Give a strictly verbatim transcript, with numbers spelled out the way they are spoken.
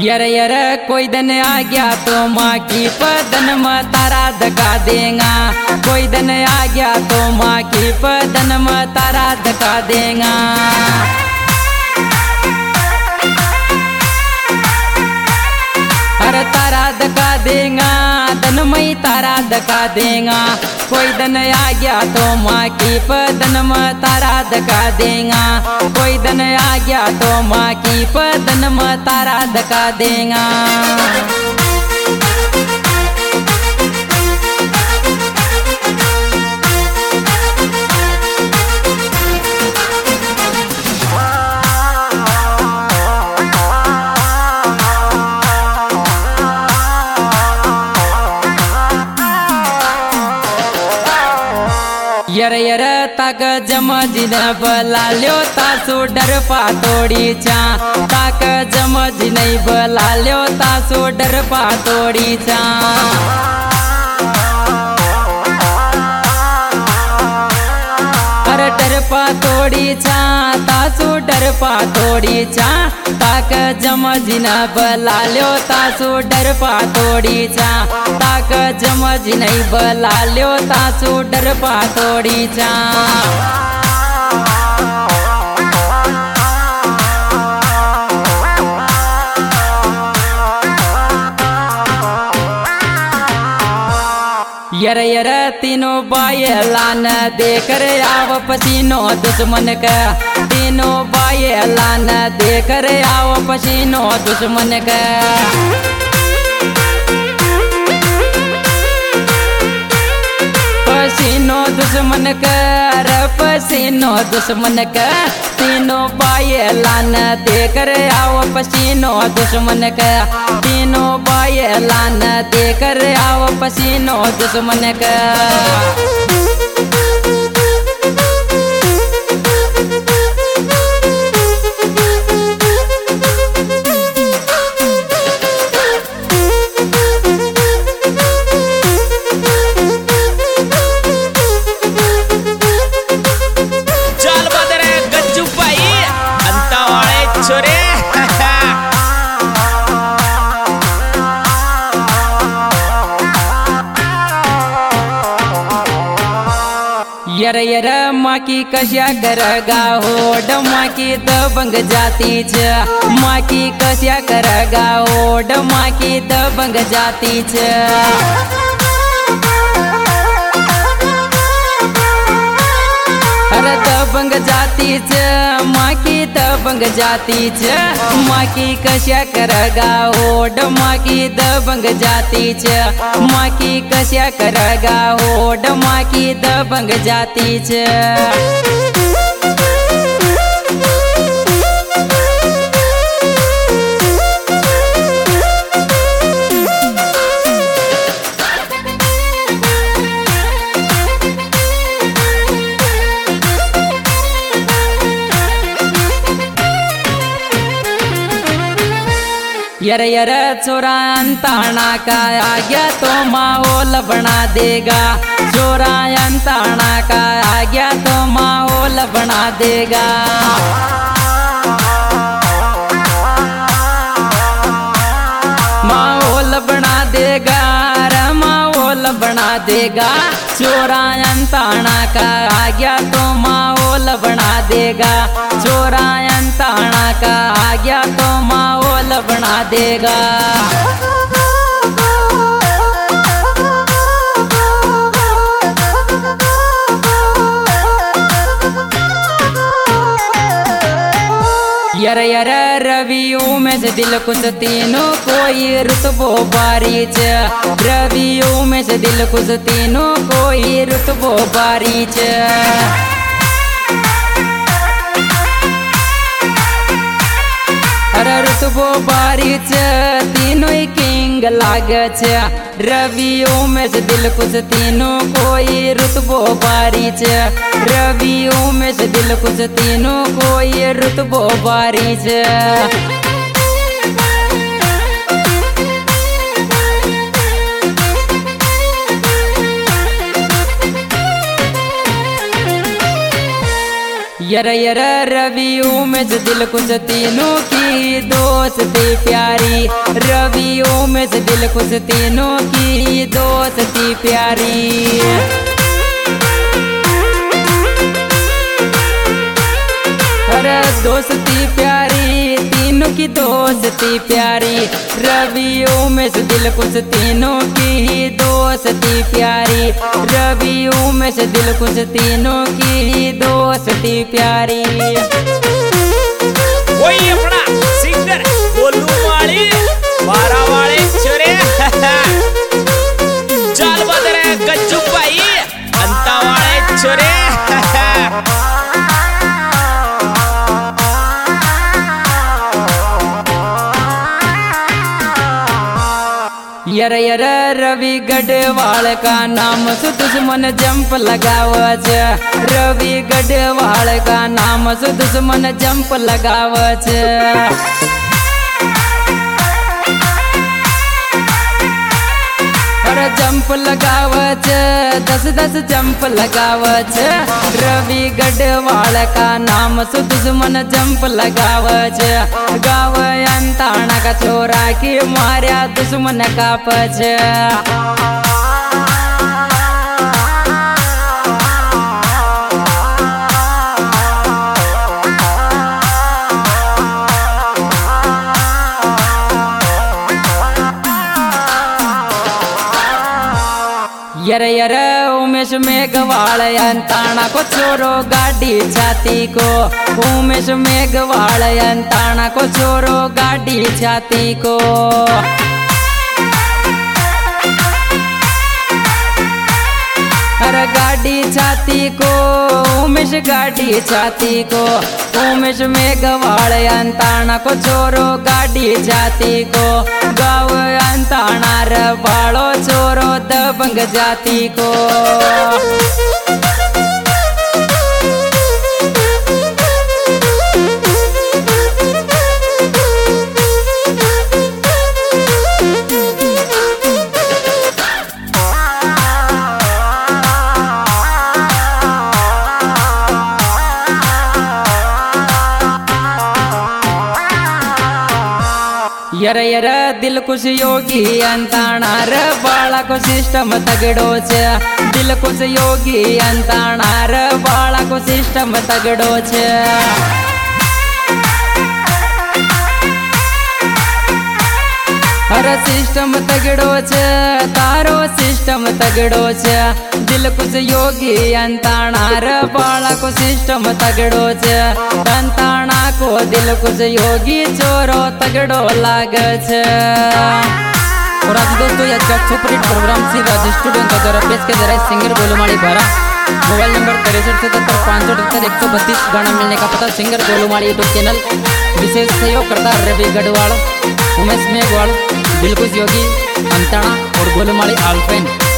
यर यर कोई दिन आ गया तो माँ की पदन में तारा धका देगा। कोई दिन आ गया तो माँ की पदन में तारा धका देगा। अरे तारा धका देगा दन मई तारा धका देगा। कोई दिन आ गया तो माँ की पदन में तारा धका देगा। कोई दिन आ गया तो माँ की पदन में तारा धका देगा। यर यर तक जमजिन बला ल्यो तासु डर पातोड़ी चा। तक जमजिन बला ल्यो तासु डर पातोड़ी चा। अरे डर पातोड़ी चा तासु डर पातोड़ी चा। ताक जमजिन बला ल्यो तासु डर पातोड़ी चा। ताक जमजिन बला ल्यो तासु डर पातोड़ी चा। यर यर तीनों बायलान देकर आव पसीनो दुश्मन का। तीनों बायलान देकर आव पसीनो दुश्मन का। पसीनो दुश्मन का रे पसीनो दुश्मन का। तीनों बायलान देकर आओ पसीनो दुश्मन का। तीनों बायलान देकर आओ पसीनो दुश्मन का। यर यर माँ की कश्या करगा होड माँ की दबंग जाती छ। माँ की कश्या करगा होड माँ की दबंग जाती छ। अरे दबंग जाती छ माँ की दबंग जाती छ। माँ की कश्या करगा होड माँ की दबंग जाती छ। माँ की कश्या करगा होड माँ की दबंग जाती छ। यर यर चोरा अंताना का आ गया तो माहौल बना देगा। चोरा अंताना का आ गया तो माहौल बना देगा। माहौल बना देगा रे माहौल बना देगा। चोरा अंताना का आ गया तो माहौल बना देगा। चोरा अंताना का आ गया तो माहौल बना देगा। यर यर रवियों में से दिल कुछ तीनों कोई रुतबो बारी छ। रवियों में से दिल कुछ तीनों कोई रुतबो बारी छ। अरे रुतबो बारी छ तीनों ही किंग लाग छ। रवियों में से दिल कुछ तीनों कोई रुतबो बारी छ। रवियों में से दिल कुछ तीनों कोई रुतबो बारी छ। यर यर रवि उमेश दिल कुछ तीनों की दोस्ती प्यारी, रवि उमेश दिल कुछ तीनों की दोस्ती प्यारी। अरे दोस्ती प्यारी, तीनों की दोस्ती प्यारी, रवि उमेश दिल कुछ तीनों की दोस्ती प्यारी, रवि उमेश दिल कुछ तीनों की दोस्ती प्यारी। वही अपना सिंगर गोलू वाली बारा वाले छोरे चाल बदरे गज्जू भाई अंता वाले छोरे। यर यर रवि गढ़वाल का नाम से दुश्मन जंप लगावच, रवि गढ़वाल का नाम से दुश्मन जंप लगावच। अरे जंप लगावच, दस दस जंप लगावच, रवि गढ़वाल का नाम से दुश्मन जंप लगावच। गाव अंताणा का छोरा की मार्या दुश्मन का पछ। यर यर उमेश मेघवाल अंताणा को छोरो गाड़ी छाती को, उमेश मेघवाल अंताणा को छोरो गाड़ी छाती को। अरे गाड़ी छाती को उमेश गाड़ी छाती को, उमेश मेघवाल अंताणा को छोरो गाड़ी छाती को। गाँव अंताणा रे बालो छोरो दबंग जाती को। यर यर दिल कुछ योगी अंताणा रे बाला को सिस्टम तगड़ो छे, दिल कुछ योगी अंताणा रे बाला को सिस्टम तगड़ो छे। अरे सिस्टम तगड़ो छे, तारो सिस्टम तगड़ो छे, दिल कुछ योगी अंताणा रे बाला को सिस्टम तगड़ो छे। अंताणा को दिल कुछ योगी चोरो तगड़ो लागे छे। और आज दोस्तों आज का superhit program C Raj studio का द्वारा पेश किया जा रहा है सिंगर गोलूमाली भरा। मोबाइल नंबर तिरसठ सतहत्तर पाँच सौ अठहत्तर एक सौ बत्तीस। गाना मिलने का पता सिंगर गोलूमाली यूट्यूब चैनल। विशेष सहयोग करता रवि गढ़वाल, उमेश मेघवाल, दिलकुश योगी, अंताणा और गोलूमाली आलफेन।